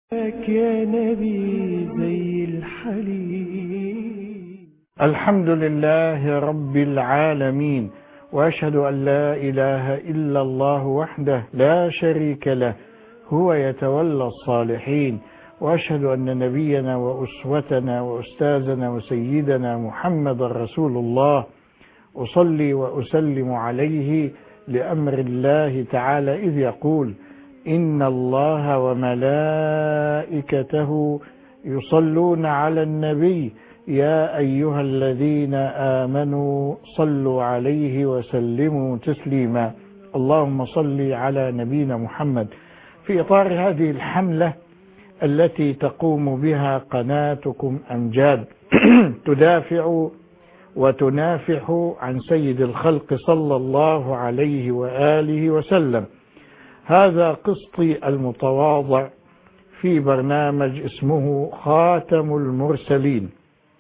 يا نبي زي الحليم. الحمد لله رب العالمين، وأشهد أن لا إله إلا الله وحده لا شريك له، هو يتولى الصالحين. وأشهد أن نبينا وأسوتنا وأستاذنا وسيدنا محمد رسول الله، أصلي وأسلم عليه لأمر الله تعالى إذ يقول: إن الله وملائكته يصلون على النبي يا أيها الذين آمنوا صلوا عليه وسلموا تسليما. اللهم صل على نبينا محمد. في إطار هذه الحملة التي تقوم بها قناتكم أمجاد تدافع وتنافح عن سيد الخلق صلى الله عليه وآله وسلم، هذا قسطي المتواضع في برنامج اسمه خاتم المرسلين.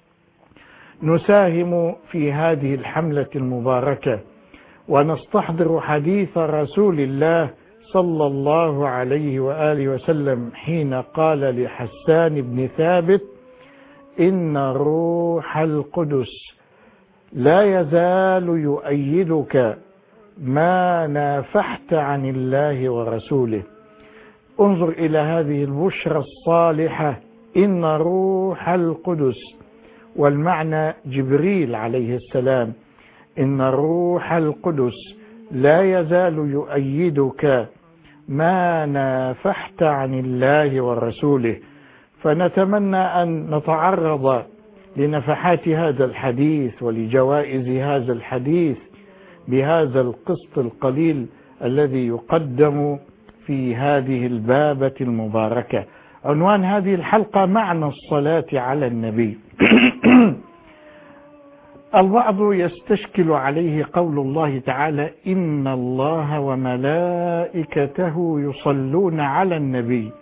نساهم في هذه الحملة المباركة ونستحضر حديث رسول الله صلى الله عليه وآله وسلم حين قال لحسان بن ثابت: إن روح القدس لا يزال يؤيدك ما نافحت عن الله ورسوله. انظر إلى هذه البشرى الصالحة، إن روح القدس، والمعنى جبريل عليه السلام. إن روح القدس لا يزال يؤيدك ما نافحت عن الله ورسوله. فنتمنى أن نتعرض لنفحات هذا الحديث ولجوائز هذا الحديث بهذا القسط القليل الذي يقدم في هذه البابة المباركة. عنوان هذه الحلقة: معنى الصلاة على النبي. البعض يستشكل عليه قول الله تعالى: إن الله وملائكته يصلون على النبي.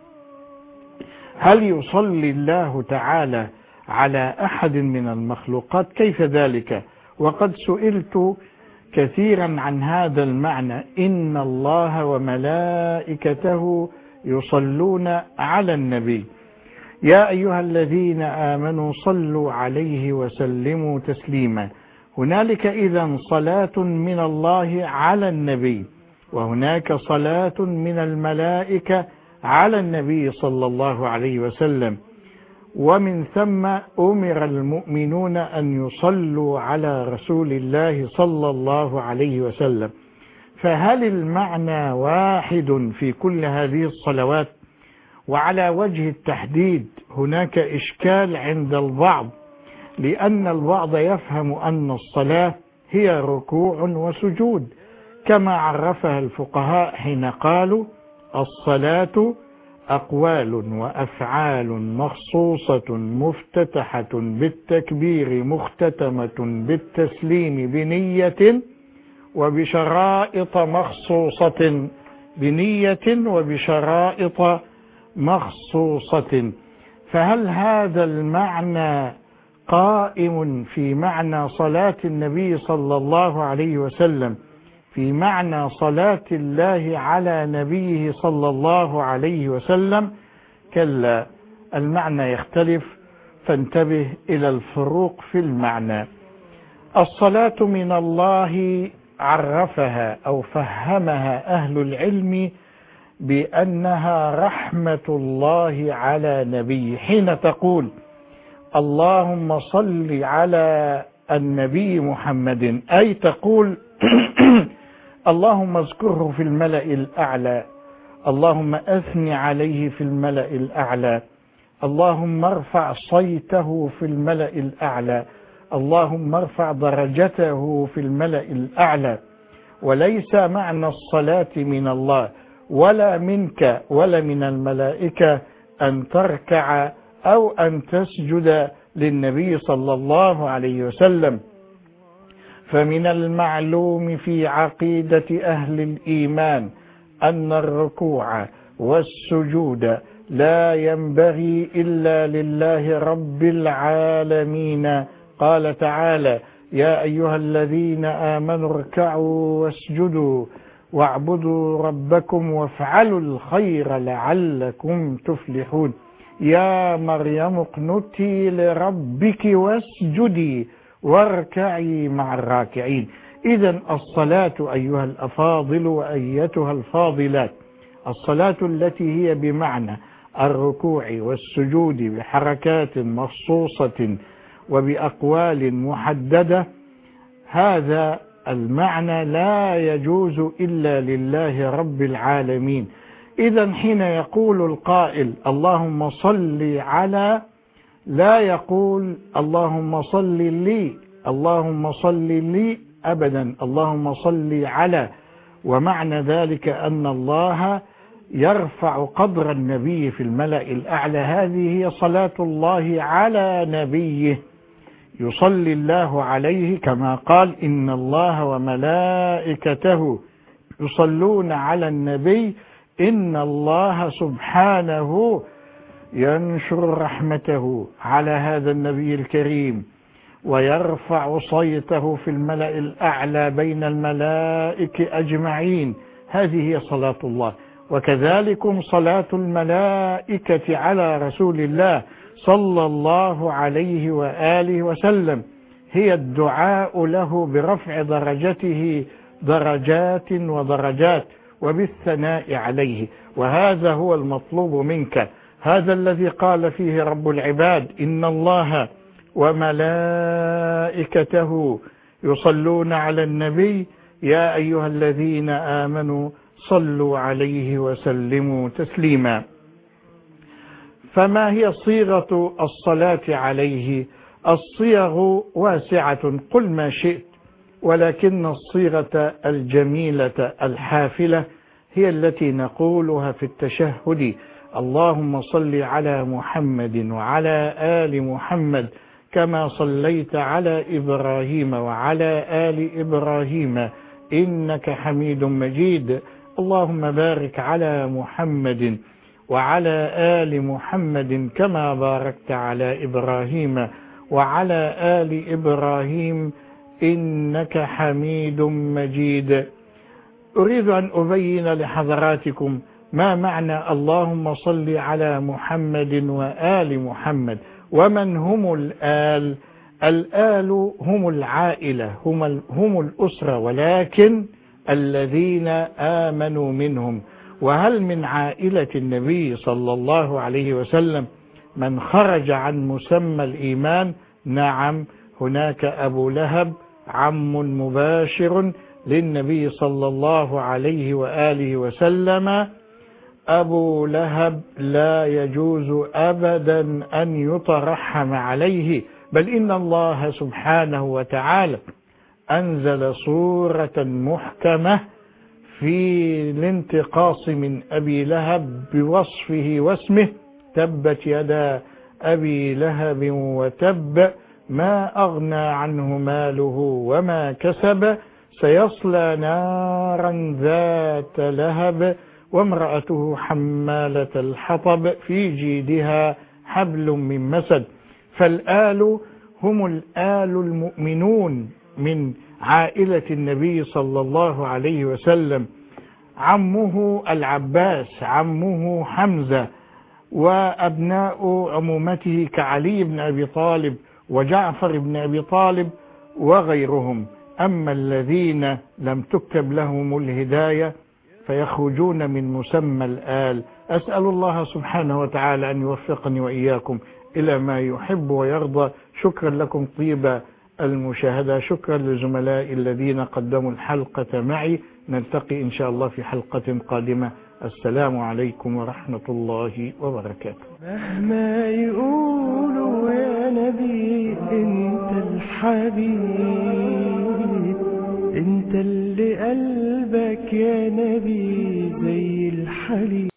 هل يصلي الله تعالى على أحد من المخلوقات؟ كيف ذلك؟ وقد سئلت كثيرا عن هذا المعنى: إن الله وملائكته يصلون على النبي يا أيها الذين آمنوا صلوا عليه وسلموا تسليما. هنالك إذن صلاة من الله على النبي، وهناك صلاة من الملائكة على النبي صلى الله عليه وسلم، ومن ثم أمر المؤمنون أن يصلوا على رسول الله صلى الله عليه وسلم. فهل المعنى واحد في كل هذه الصلوات؟ وعلى وجه التحديد هناك إشكال عند البعض، لأن البعض يفهم أن الصلاة هي ركوع وسجود، كما عرفها الفقهاء حين قالوا: الصلاة أقوال وأفعال مخصوصة مفتتحة بالتكبير مختتمة بالتسليم بنية وبشرائط مخصوصة، بنية وبشرائط مخصوصة. فهل هذا المعنى قائم في معنى صلاة النبي صلى الله عليه وسلم في معنى صلاة الله على نبيه صلى الله عليه وسلم؟ كلا، المعنى يختلف، فانتبه إلى الفروق في المعنى. الصلاة من الله عرفها أو فهمها أهل العلم بأنها رحمة الله على نبيه. حين تقول اللهم صل على النبي محمد، أي تقول اللهم اذكره في الملأ الأعلى، اللهم أثني عليه في الملأ الأعلى، اللهم ارفع صيته في الملأ الأعلى، اللهم ارفع درجته في الملأ الأعلى. وليس معنى الصلاة من الله ولا منك ولا من الملائكة أن تركع أو أن تسجد للنبي صلى الله عليه وسلم. فمن المعلوم في عقيدة أهل الإيمان أن الركوع والسجود لا ينبغي إلا لله رب العالمين. قال تعالى: يا أيها الذين آمنوا اركعوا واسجدوا واعبدوا ربكم وافعلوا الخير لعلكم تفلحون. يا مريم اقنتي لربك واسجدي واركعي مع الراكعين. إذن الصلاة أيها الأفاضل وأيتها الفاضلات، الصلاة التي هي بمعنى الركوع والسجود بحركات مخصوصة وبأقوال محددة، هذا المعنى لا يجوز إلا لله رب العالمين. إذن حين يقول القائل اللهم صل على، لا يقول اللهم صل لي، اللهم صل لي أبدا، اللهم صل على. ومعنى ذلك أن الله يرفع قدر النبي في الملأ الأعلى. هذه هي صلاة الله على نبيه، يصلي الله عليه كما قال إن الله وملائكته يصلون على النبي إن الله سبحانه ينشر رحمته على هذا النبي الكريم ويرفع صيته في الملأ الأعلى بين الملائكة أجمعين. هذه هي صلاة الله. وكذلك صلاة الملائكة على رسول الله صلى الله عليه وآله وسلم هي الدعاء له برفع درجته درجات ودرجات وبالثناء عليه. وهذا هو المطلوب منك، هذا الذي قال فيه رب العباد إن الله وملائكته يصلون على النبي يا أيها الذين آمنوا صلوا عليه وسلموا تسليما. فما هي صيغة الصلاة عليه؟ الصيغ واسعة قل ما شئت، ولكن الصيغة الجميلة الحافلة هي التي نقولها في التشهد: اللهم صل على محمد وعلى آل محمد كما صليت على إبراهيم وعلى آل إبراهيم إنك حميد مجيد. اللهم بارك على محمد وعلى آل محمد كما باركت على إبراهيم وعلى آل إبراهيم إنك حميد مجيد. أريد أن أبين لحضراتكم ما معنى اللهم صل على محمد وآل محمد. ومن هم الآل؟ الآل هم العائلة، هم الأسرة، ولكن الذين آمنوا منهم. وهل من عائلة النبي صلى الله عليه وسلم من خرج عن مسمى الإيمان؟ نعم، هناك أبو لهب عم مباشر للنبي صلى الله عليه وآله وسلم. أبو لهب لا يجوز أبدا أن يترحم عليه، بل إن الله سبحانه وتعالى أنزل سورة محكمة في الانتقاص من أبي لهب بوصفه واسمه: تبت يدا أبي لهب وتب ما أغنى عنه ماله وما كسب سيصلى نارا ذات لهب وامرأته حمالة الحطب في جيدها حبل من مسد. فالآل هم الآل المؤمنون من عائلة النبي صلى الله عليه وسلم: عمه العباس، عمه حمزة، وأبناء عمومته كعلي بن أبي طالب وجعفر بن أبي طالب وغيرهم. أما الذين لم تكتب لهم الهداية فيخرجون من مسمى الآل. أسأل الله سبحانه وتعالى أن يوفقني وإياكم إلى ما يحب ويرضى. شكرا لكم طيب المشاهدة، شكرا لزملائي الذين قدموا الحلقة معي. نلتقي إن شاء الله في حلقة قادمة. السلام عليكم ورحمة الله وبركاته. مهما يقولوا يا نبي انت الحبيب، انت اللي قلبك يا نبي زي الحليب.